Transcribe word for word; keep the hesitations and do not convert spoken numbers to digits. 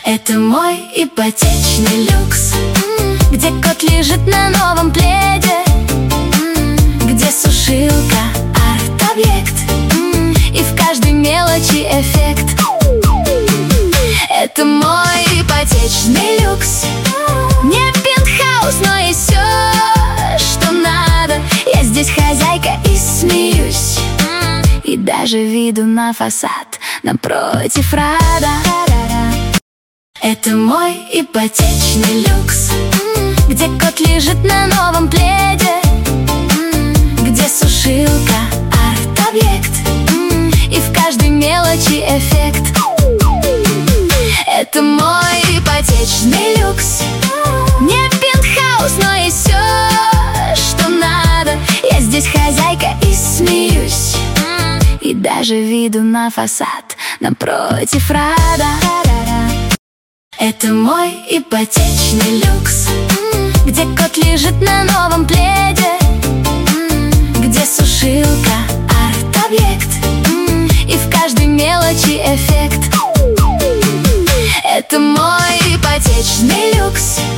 Это мой ипотечный люкс, где кот лежит на новом пледе, где сушилка арт-объект, и в каждой мелочи эффект. Это мой ипотечный люкс. Не пентхаус, но и все, что надо. Я здесь хозяйка и смеюсь, и даже виду на фасад напротив рада. Это мой ипотечный люкс, где кот лежит на новом пледе, где сушилка арт-объект, и в каждой мелочи эффект. Это мой ипотечный люкс. Не пентхаус, но и все, что надо. Я здесь хозяйка и смеюсь, и даже виду на фасад напротив рада. Это мой ипотечный люкс, где кот лежит на новом пледе, где сушилка арт-объект, и в каждой мелочи эффект. Это мой ипотечный люкс.